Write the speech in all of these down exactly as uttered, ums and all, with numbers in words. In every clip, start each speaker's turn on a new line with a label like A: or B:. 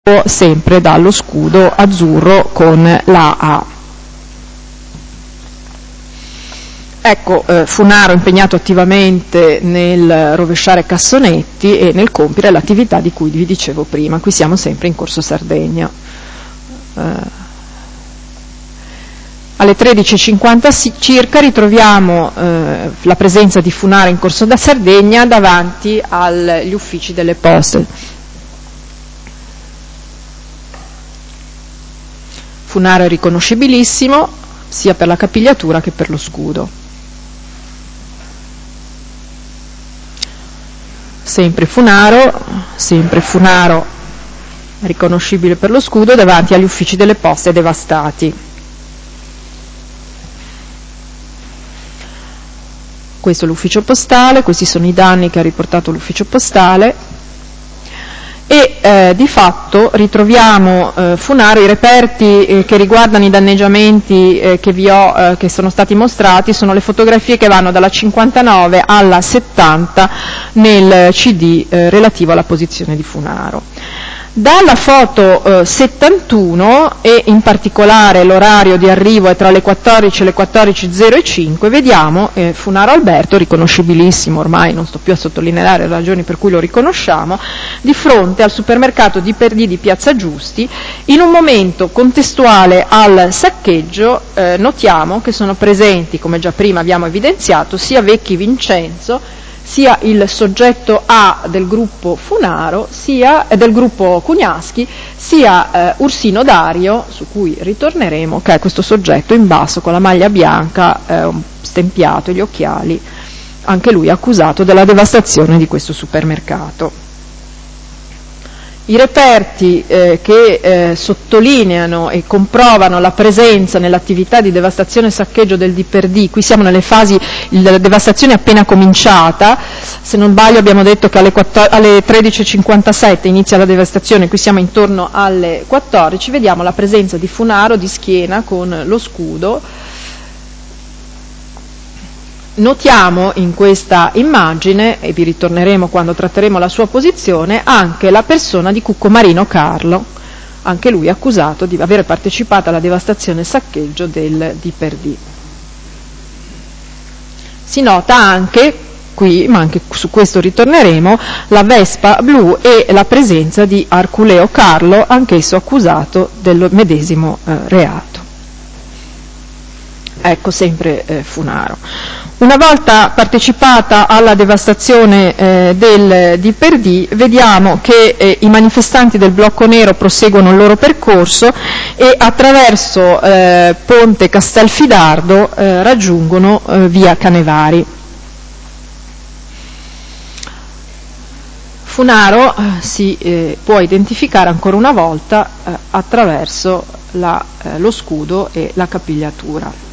A: sempre dallo scudo azzurro con la A. Ecco, eh, Funaro impegnato attivamente nel rovesciare cassonetti e nel compiere l'attività di cui vi dicevo prima. Qui siamo sempre in Corso Sardegna. Eh, alle tredici e cinquanta circa ritroviamo eh, la presenza di Funaro in Corso da Sardegna davanti agli uffici delle poste. Funaro è riconoscibilissimo sia per la capigliatura che per lo scudo. Sempre Funaro, sempre Funaro riconoscibile per lo scudo davanti agli uffici delle poste devastati. Questo è l'ufficio postale, questi sono i danni che ha riportato l'ufficio postale. E eh, di fatto ritroviamo eh, Funaro, i reperti eh, che riguardano i danneggiamenti eh, che, vi ho, eh, che sono stati mostrati sono le fotografie che vanno dalla cinquantanove alla settanta nel C D eh, relativo alla posizione di Funaro. Dalla foto eh, settantuno e in particolare l'orario di arrivo è tra le quattordici e le quattordici e zero cinque, vediamo eh, Funaro Alberto, riconoscibilissimo, ormai non sto più a sottolineare le ragioni per cui lo riconosciamo, di fronte al supermercato di Perdì di Piazza Giusti. In un momento contestuale al saccheggio eh, notiamo che sono presenti, come già prima abbiamo evidenziato, sia Vecchi Vincenzo, sia il soggetto A del gruppo Funaro, sia eh, del gruppo Cugnaschi, sia eh, Ursino Dario, su cui ritorneremo, che è questo soggetto in basso con la maglia bianca, eh, stempiato, gli occhiali, anche lui accusato della devastazione di questo supermercato. I reperti eh, che eh, sottolineano e comprovano la presenza nell'attività di devastazione e saccheggio del Di Perdì, qui siamo nelle fasi, la devastazione è appena cominciata, se non sbaglio abbiamo detto che alle, alle tredici e cinquantasette inizia la devastazione, qui siamo intorno alle quattordici, vediamo la presenza di Funaro di schiena con lo scudo. Notiamo in questa immagine, e vi ritorneremo quando tratteremo la sua posizione, anche la persona di Cucco Marino Carlo, anche lui accusato di aver partecipato alla devastazione e saccheggio del Di Perdì. Si nota anche qui, ma anche su questo ritorneremo, la Vespa blu e la presenza di Arculeo Carlo, anch'esso accusato del medesimo eh, reato. Ecco sempre eh, Funaro. Una volta partecipata alla devastazione eh, del Di Perdì, vediamo che eh, i manifestanti del Blocco Nero proseguono il loro percorso e attraverso eh, Ponte Castelfidardo eh, raggiungono eh, via Canevari. Funaro eh, si eh, può identificare ancora una volta eh, attraverso la, eh, lo scudo e la capigliatura.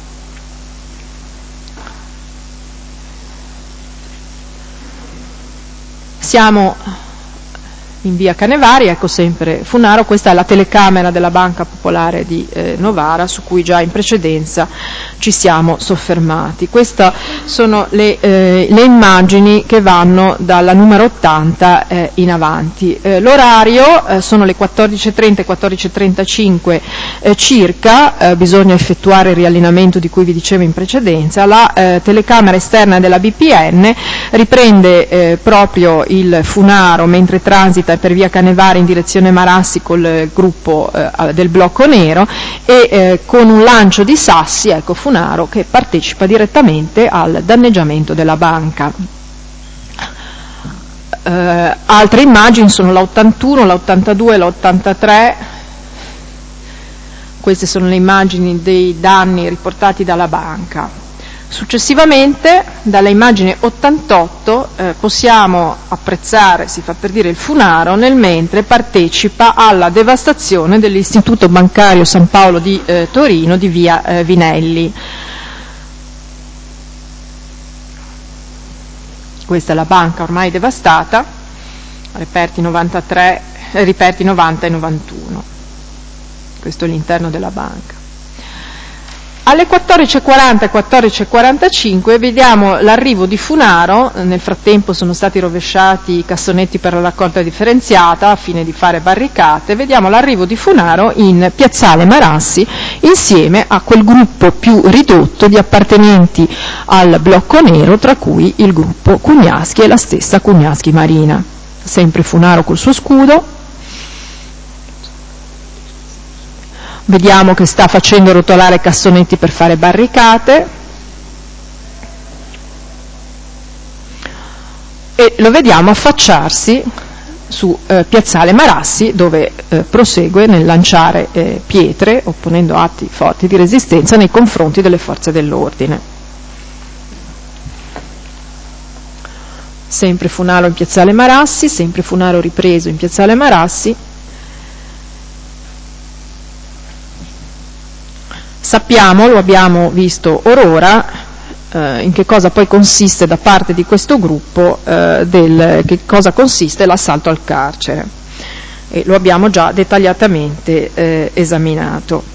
A: Siamo in via Canevari, ecco sempre Funaro, questa è la telecamera della Banca Popolare di eh, Novara su cui già in precedenza ci siamo soffermati. Queste sono le, eh, le immagini che vanno dalla numero ottanta eh, in avanti. Eh, l'orario eh, sono le quattordici e trenta e quattordici e trentacinque eh, circa, eh, bisogna effettuare il riallineamento di cui vi dicevo in precedenza. La eh, telecamera esterna della B P N riprende eh, proprio il Funaro mentre transita per via Canevari in direzione Marassi col gruppo eh, del Blocco Nero e eh, con un lancio di sassi, ecco Funaro che partecipa direttamente al danneggiamento della banca. Eh, altre immagini sono la ottantuno, la ottantadue e la ottantatré, queste sono le immagini dei danni riportati dalla banca. Successivamente, dalla immagine ottantotto, eh, possiamo apprezzare, si fa per dire, il Funaro nel mentre partecipa alla devastazione dell'Istituto Bancario San Paolo di eh, Torino di via eh, Vinelli. Questa è la banca ormai devastata, reperti novantatré, eh, reperti novanta e novantuno. Questo è l'interno della banca. Alle quattordici e quaranta e quattordici e quarantacinque vediamo l'arrivo di Funaro. Nel frattempo sono stati rovesciati i cassonetti per la raccolta differenziata a fine di fare barricate. Vediamo l'arrivo di Funaro in piazzale Marassi insieme a quel gruppo più ridotto di appartenenti al blocco nero, tra cui il gruppo Cugnaschi e la stessa Cugnaschi Marina. Sempre Funaro col suo scudo. Vediamo che sta facendo rotolare cassonetti per fare barricate e lo vediamo affacciarsi su eh, piazzale Marassi, dove eh, prosegue nel lanciare eh, pietre, opponendo atti forti di resistenza nei confronti delle forze dell'ordine. Sempre Funaro in piazzale Marassi, sempre Funaro ripreso in piazzale Marassi. Sappiamo, lo abbiamo visto orora, eh, in che cosa poi consiste da parte di questo gruppo, eh, del, che cosa consiste l'assalto al carcere. E lo abbiamo già dettagliatamente eh, esaminato.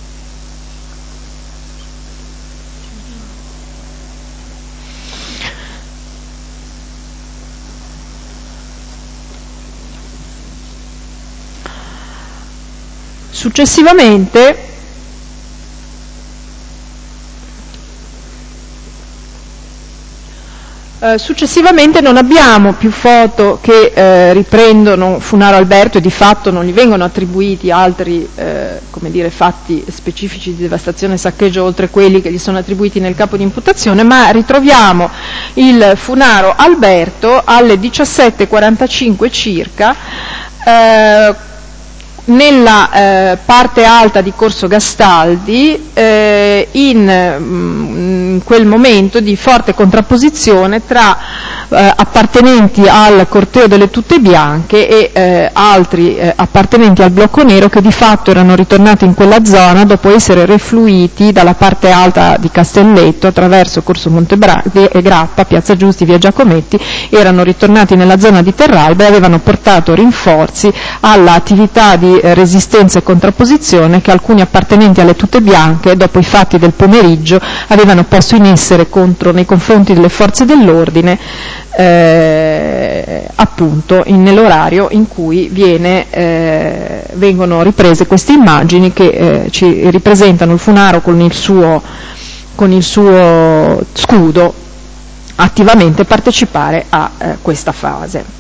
A: Successivamente Uh, successivamente non abbiamo più foto che eh, riprendono Funaro Alberto e di fatto non gli vengono attribuiti altri eh, come dire, fatti specifici di devastazione e saccheggio oltre quelli che gli sono attribuiti nel capo di imputazione, ma ritroviamo il Funaro Alberto alle diciassette e quarantacinque circa eh, nella eh, parte alta di Corso Gastaldi, eh, in, in quel momento di forte contrapposizione tra eh, appartenenti al corteo delle tutte bianche e eh, altri eh, appartenenti al blocco nero che di fatto erano ritornati in quella zona dopo essere refluiti dalla parte alta di Castelletto attraverso Corso Montebrandi e Grappa, Piazza Giusti, Via Giacometti, erano ritornati nella zona di Terralba e avevano portato rinforzi all'attività di resistenza e contrapposizione che alcuni appartenenti alle tutte bianche, dopo i fatti del pomeriggio, avevano posto in essere contro, nei confronti delle forze dell'ordine, eh, appunto in, nell'orario in cui viene, eh, vengono riprese queste immagini che eh, ci ripresentano il Funaro con il suo, con il suo scudo attivamente partecipare a eh, questa fase.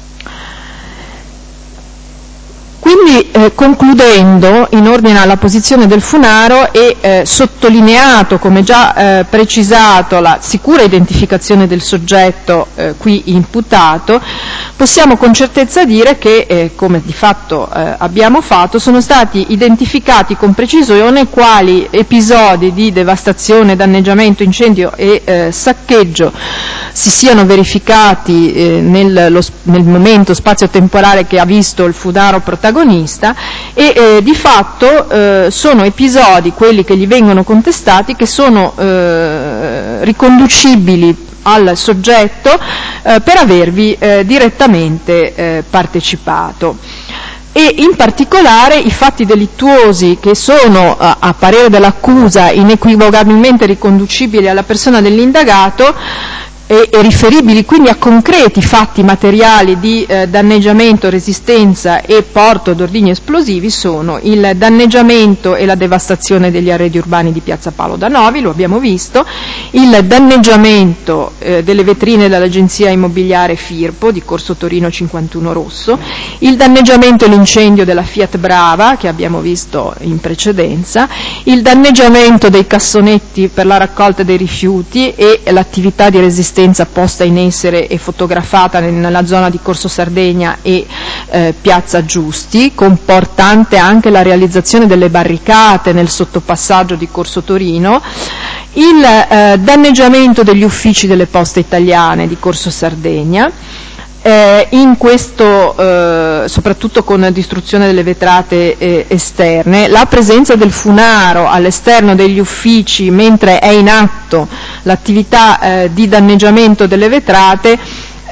A: Quindi eh, concludendo in ordine alla posizione del Funaro e eh, sottolineato, come già eh, precisato, la sicura identificazione del soggetto eh, qui imputato, possiamo con certezza dire che, eh, come di fatto eh, abbiamo fatto, sono stati identificati con precisione quali episodi di devastazione, danneggiamento, incendio e eh, saccheggio si siano verificati eh, nel, lo, nel momento spazio-temporale che ha visto il Funaro protagonista e eh, di fatto eh, sono episodi, quelli che gli vengono contestati, che sono eh, riconducibili al soggetto eh, per avervi eh, direttamente eh, partecipato. E in particolare i fatti delittuosi che sono, a, a parere dell'accusa, inequivocabilmente riconducibili alla persona dell'indagato e, e riferibili quindi a concreti fatti materiali di eh, danneggiamento, resistenza e porto d'ordigni esplosivi sono il danneggiamento e la devastazione degli arredi urbani di Piazza Paolo da Novi, lo abbiamo visto, il danneggiamento eh, delle vetrine dell'agenzia immobiliare Firpo di Corso Torino cinquantuno Rosso, il danneggiamento e l'incendio della Fiat Brava che abbiamo visto in precedenza, il danneggiamento dei cassonetti per la raccolta dei rifiuti e l'attività di resistenza posta in essere e fotografata nella zona di Corso Sardegna e eh, Piazza Giusti, comportante anche la realizzazione delle barricate nel sottopassaggio di Corso Torino, il eh, danneggiamento degli uffici delle poste italiane di Corso Sardegna, Eh, in questo, eh, soprattutto con distruzione delle vetrate eh, esterne, la presenza del Funaro all'esterno degli uffici mentre è in atto l'attività eh, di danneggiamento delle vetrate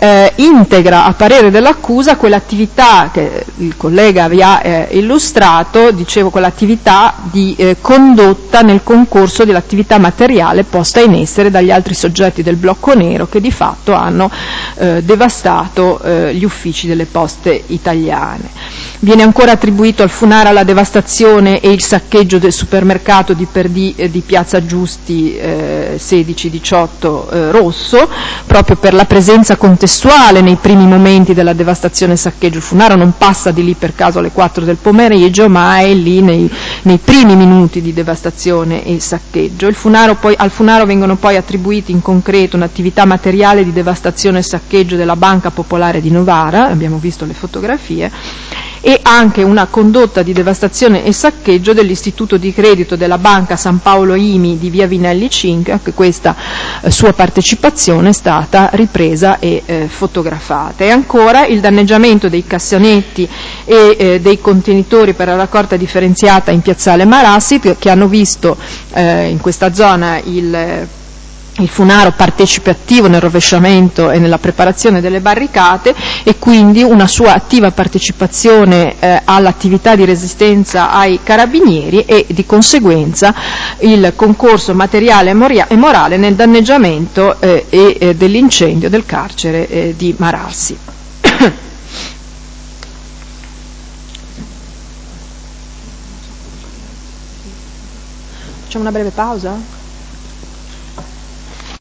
A: eh, integra a parere dell'accusa quell'attività che il collega vi ha eh, illustrato, dicevo quell'attività di eh, condotta nel concorso dell'attività materiale posta in essere dagli altri soggetti del blocco nero che di fatto hanno eh, devastato eh, gli uffici delle poste italiane. Viene ancora attribuito al Funara la devastazione e il saccheggio del supermercato di Perdì eh, di Piazza Giusti eh, sedici diciotto eh, Rosso, proprio per la presenza contestuale nei primi momenti della devastazione e saccheggio. Il Funaro non passa di lì per caso alle quattro del pomeriggio, ma è lì nei, nei primi minuti di devastazione e saccheggio. Il Funaro poi, al Funaro vengono poi attribuiti in concreto un'attività materiale di devastazione e saccheggio della Banca Popolare di Novara, abbiamo visto le fotografie, e anche una condotta di devastazione e saccheggio dell'istituto di credito della Banca San Paolo Imi di via Vinelli cinque, anche questa eh, sua partecipazione è stata ripresa e eh, fotografata. E ancora il danneggiamento dei cassonetti e eh, dei contenitori per la raccolta differenziata in piazzale Marassi, che hanno visto eh, in questa zona il il Funaro partecipe attivo nel rovesciamento e nella preparazione delle barricate e quindi una sua attiva partecipazione eh, all'attività di resistenza ai carabinieri e di conseguenza il concorso materiale e morale nel danneggiamento eh, e eh, dell'incendio del carcere eh, di Marassi. Facciamo una breve pausa?